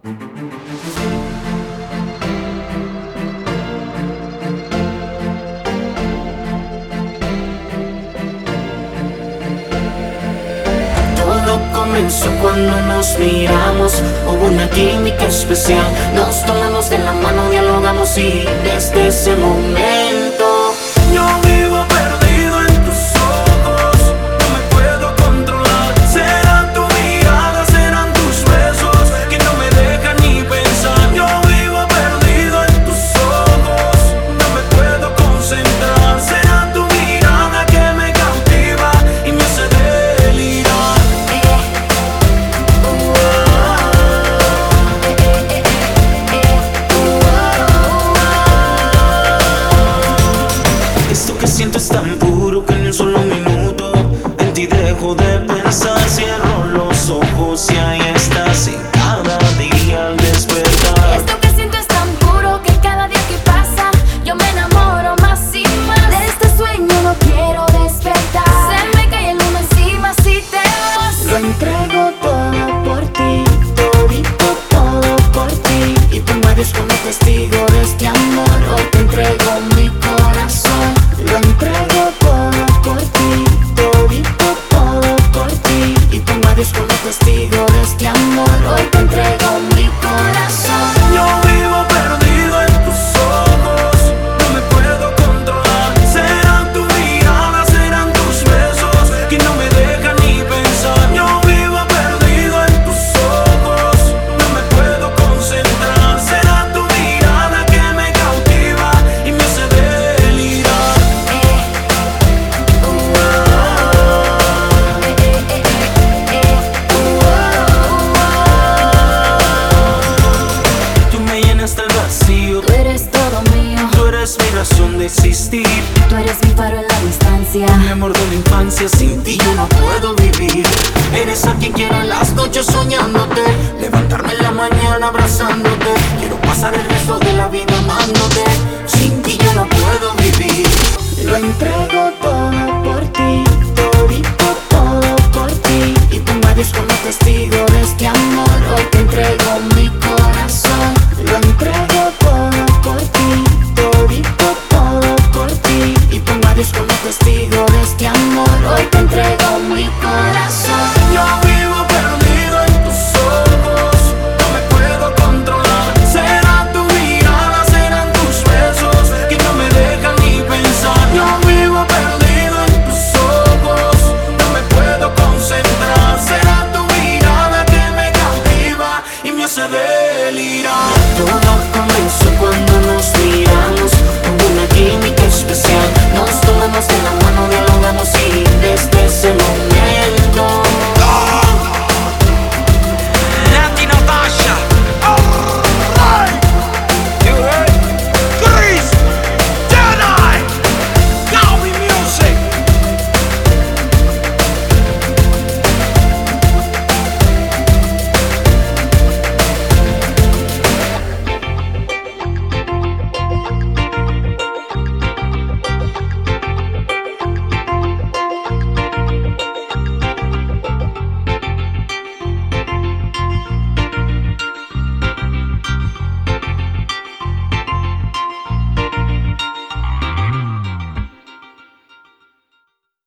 Todo comenzó cuando nos miramos, hubo una química especial. Nos tomamos de la mano, dialogamos y desde ese momento yo vivo perdido en tus ojos, no me puedo controlar. Será tu mirada, serán tus besos que no me dejan ni pensar. Yo vivo perdido en tus ojos, no me puedo concentrar. Será tu mirada que me cautiva y me hace delirar. Esto que siento es tan puro que en un solo minuto en ti dejo de pensar. Cierro los ojos y ahí estás en cada día al despertar. Esto que siento es tan puro que cada día que pasa yo me enamoro más y más. De este sueño no quiero despertar. Se me cae el mundo encima si te vas. Lo entrego todo por ti, todito todo por ti. Y tú me eres como testigo de este amor. Hoy te entrego mi corazón. Lo entrego todo por ti, todito todo por ti. Y tú me eres como testigo de este amor. Hoy te entrego mi corazón. Yo vivo perdido en tus ojos, no me puedo controlar. Serán tu mirada, serán tus besos que no me dejan ni pensar. Yo vivo perdido en tus ojos, no me puedo concentrar. Será tu mirada que me cautiva y me hace delirar. Tú me llenas del vacío, Tú eres todo mío, tú eres mi razón de existir. tú eres mi faro en la distancia. Mi amor de la infancia, sin ti yo no puedo vivir. Eres a quien quiero en las noches soñándote, levantarme en la mañana abrazándote. Quiero pasar el resto de la vida amándote. Sin ti yo no puedo vivir. Lo entrego todo por ti, todito todo por ti. Y tú me eres como testigo de este amor. Hoy te entrego mi corazón. Lo entrego todo por ti, todito todo por ti. Y tú me eres como testigo de este amor. Hoy te entrego mi corazón. Yo vivo perdido en tus ojos, no me puedo controlar. Será tu mirada, serán tus besos que no me dejan ni pensar. Yo vivo perdido en tus ojos, no me puedo concentrar. Será tu mirada que me cautiva y me hace delirar.